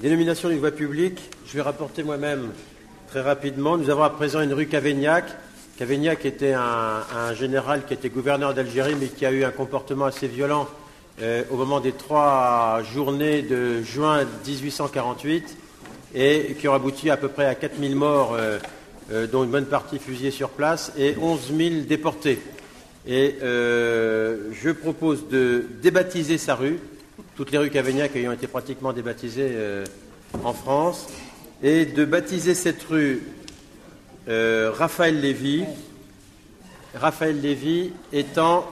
Dénomination d'une voie publique, je vais rapporter moi-même très rapidement. Nous avons à présent une rue Cavaignac. Cavaignac était un général qui était gouverneur d'Algérie, mais qui a eu un comportement assez violent au moment des 3 journées de juin 1848 et qui aura abouti à peu près à 4000 morts, dont une bonne partie fusillés sur place, et 11 000 déportés. Et je propose de débaptiser sa rue, toutes les rues Cavaignac ayant été pratiquement débaptisées en France, et de baptiser cette rue Raphaël Lévy. Raphaël Lévy étant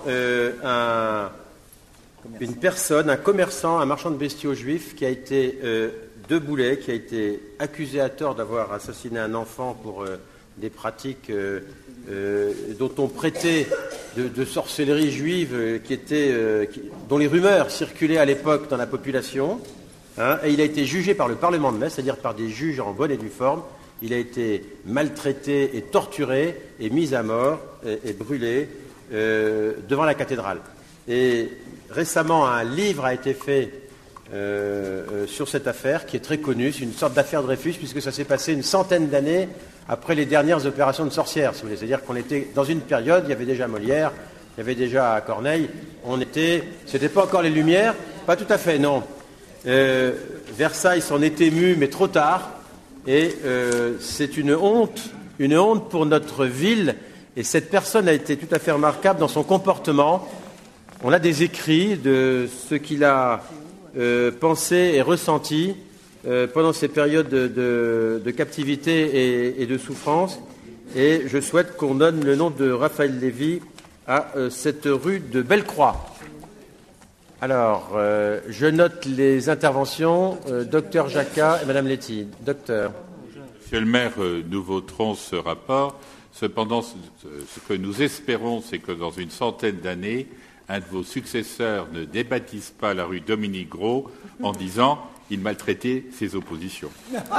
une personne, un commerçant, un marchand de bestiaux juif qui a été de Boulay, qui a été accusé à tort d'avoir assassiné un enfant pour des pratiques dont on prêtait de sorcellerie juive dont les rumeurs circulaient à l'époque dans la population. Et il a été jugé par le Parlement de Metz, c'est-à-dire par des juges en bonne et due forme. Il a été maltraité et torturé et mis à mort et brûlé devant la cathédrale. Et récemment, un livre a été fait sur cette affaire qui est très connue. C'est une sorte d'affaire Dreyfus puisque ça s'est passé une centaine d'années après les dernières opérations de sorcières, si vous voulez. C'est-à-dire qu'on était dans une période, il y avait déjà Molière, il y avait déjà Corneille. C'était pas encore les Lumières, pas tout à fait, non. Versailles s'en est ému, mais trop tard. Et c'est une honte pour notre ville. Et cette personne a été tout à fait remarquable dans son comportement. On a des écrits de ce qu'il a pensé et ressenti pendant ces périodes de captivité et de souffrance. Et je souhaite qu'on donne le nom de Raphaël Lévy à cette rue de Bellecroix. Alors, je note les interventions. Docteur Jacquat et Madame Letty. Docteur. Monsieur le maire, nous voterons ce rapport. Cependant, ce que nous espérons, c'est que dans une centaine d'années, un de vos successeurs ne débaptise pas la rue Dominique Gros en disant « il maltraitait ses oppositions ».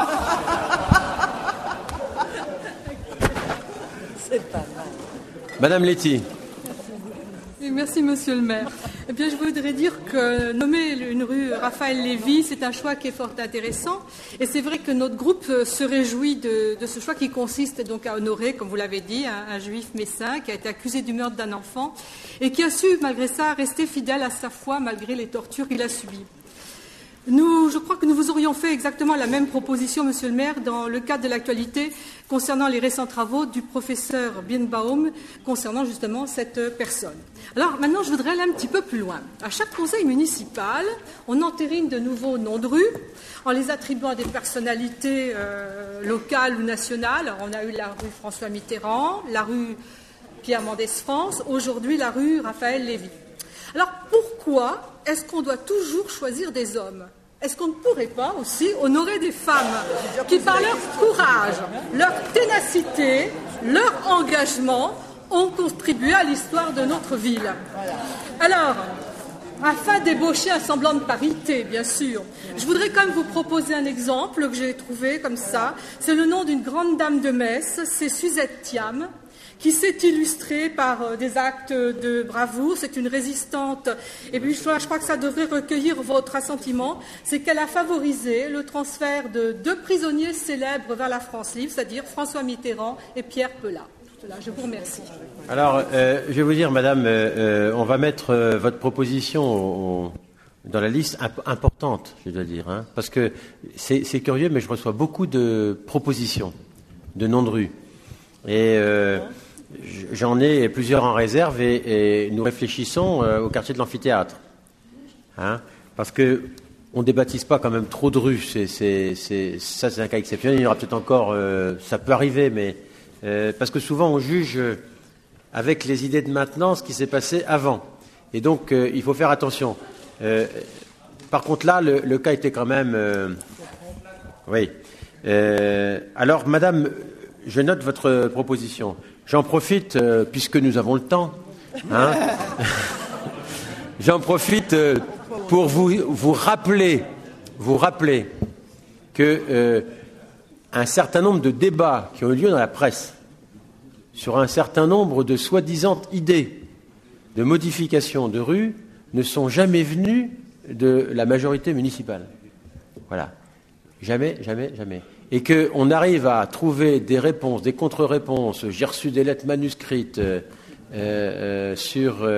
C'est pas mal. Madame Letty. Merci, monsieur le maire. Eh bien, je voudrais dire que nommer une rue Raphaël Lévy, c'est un choix qui est fort intéressant. Et c'est vrai que notre groupe se réjouit de ce choix qui consiste donc à honorer, comme vous l'avez dit, un juif messin qui a été accusé du meurtre d'un enfant et qui a su, malgré ça, rester fidèle à sa foi malgré les tortures qu'il a subies. Je crois que nous vous aurions fait exactement la même proposition, monsieur le maire, dans le cadre de l'actualité concernant les récents travaux du professeur Birnbaum concernant justement cette personne. Alors maintenant, je voudrais aller un petit peu plus loin. À chaque conseil municipal, on entérine de nouveaux noms de rues en les attribuant à des personnalités locales ou nationales. Alors, on a eu la rue François Mitterrand, la rue Pierre Mendès France, aujourd'hui la rue Raphaël Lévy. Alors pourquoi est-ce qu'on doit toujours choisir des hommes ? Est-ce qu'on ne pourrait pas aussi honorer des femmes qui, par leur courage, leur ténacité, leur engagement, ont contribué à l'histoire de notre ville ? Alors, afin d'ébaucher un semblant de parité, bien sûr, je voudrais quand même vous proposer un exemple que j'ai trouvé comme ça. C'est le nom d'une grande dame de Metz, c'est Suzette Thiam, qui s'est illustrée par des actes de bravoure. C'est une résistante. Et puis, je crois que ça devrait recueillir votre assentiment. C'est qu'elle a favorisé le transfert de 2 prisonniers célèbres vers la France libre, c'est-à-dire François Mitterrand et Pierre Pelat. Voilà, je vous remercie. Alors, je vais vous dire, madame, on va mettre votre proposition dans la liste importante, je dois dire, hein, parce que c'est curieux, mais je reçois beaucoup de propositions, de noms de rues. Et j'en ai plusieurs en réserve et nous réfléchissons au quartier de l'amphithéâtre. Hein, parce que on ne débaptise pas quand même trop de rues. Ça, c'est un cas exceptionnel. Il y aura peut-être encore... ça peut arriver, mais... parce que souvent, on juge avec les idées de maintenant ce qui s'est passé avant. Et donc, il faut faire attention. Par contre, là, le cas était quand même... oui. Alors, madame... Je note votre proposition. J'en profite, puisque nous avons le temps, hein, j'en profite pour vous rappeler que un certain nombre de débats qui ont eu lieu dans la presse sur un certain nombre de soi-disant idées de modification de rue ne sont jamais venus de la majorité municipale. Voilà. Jamais. Et qu'on arrive à trouver des réponses, des contre-réponses. J'ai reçu des lettres manuscrites sur...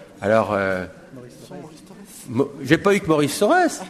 j'ai pas eu que Maurice Sorès.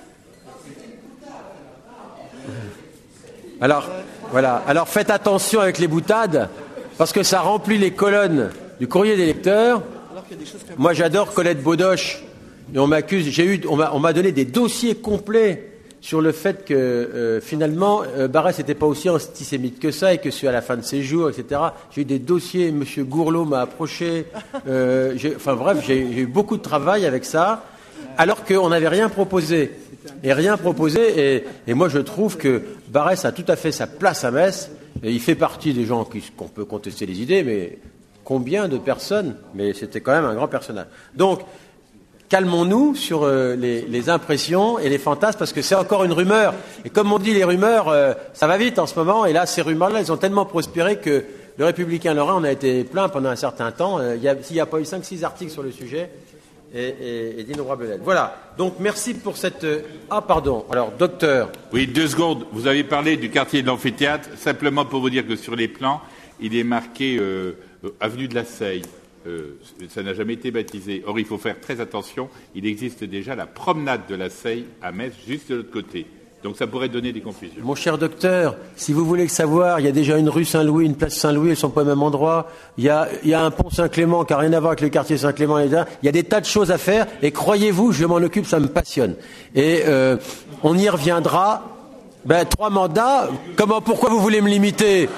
Alors, voilà. Alors faites attention avec les boutades, parce que ça remplit les colonnes du courrier des lecteurs. Moi, j'adore Colette Beaudoche. Et on m'accuse, on m'a donné des dossiers complets sur le fait que finalement Barrès n'était pas aussi antisémite que ça et que à la fin de ses jours, etc. J'ai eu des dossiers, M. Gourlot m'a approché. J'ai eu beaucoup de travail avec ça, alors qu'on n'avait rien proposé. Et moi, je trouve que Barrès a tout à fait sa place à Metz. Et il fait partie des gens qu'on peut contester les idées, mais combien de personnes? Mais c'était quand même un grand personnage. Donc, calmons-nous sur les impressions et les fantasmes, parce que c'est encore une rumeur. Et comme on dit, les rumeurs, ça va vite en ce moment. Et là, ces rumeurs-là, elles ont tellement prospéré que le Républicain Lorrain, on a été plein pendant un certain temps. S'il n'y a pas eu 5-6 articles sur le sujet, et d'innombrables lettres. Voilà. Donc, merci pour cette... Ah, pardon. Alors, docteur. Oui, 2 secondes. Vous avez parlé du quartier de l'amphithéâtre. Simplement pour vous dire que sur les plans, il est marqué avenue de la Seille. Ça n'a jamais été baptisé. Or, il faut faire très attention. Il existe déjà la promenade de la Seille à Metz, juste de l'autre côté. Donc, ça pourrait donner des confusions. Mon cher docteur, si vous voulez le savoir, il y a déjà une rue Saint-Louis, une place Saint-Louis, elles sont pas au même endroit. Il y a un pont Saint-Clément qui n'a rien à voir avec le quartier Saint-Clément. Il y a des tas de choses à faire. Et croyez-vous, je m'en occupe, ça me passionne. Et on y reviendra. 3 mandats. Pourquoi vous voulez me limiter?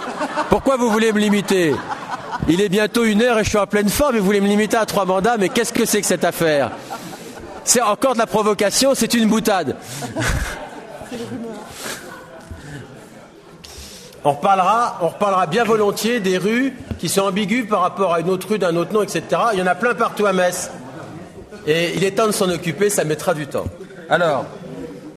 Il est bientôt 1h et je suis en pleine forme et vous voulez me limiter à 3 mandats, mais qu'est-ce que c'est que cette affaire? C'est encore de la provocation, c'est une boutade. On reparlera bien volontiers des rues qui sont ambiguës par rapport à une autre rue d'un autre nom, etc. Il y en a plein partout à Metz. Et il est temps de s'en occuper, ça mettra du temps. Alors...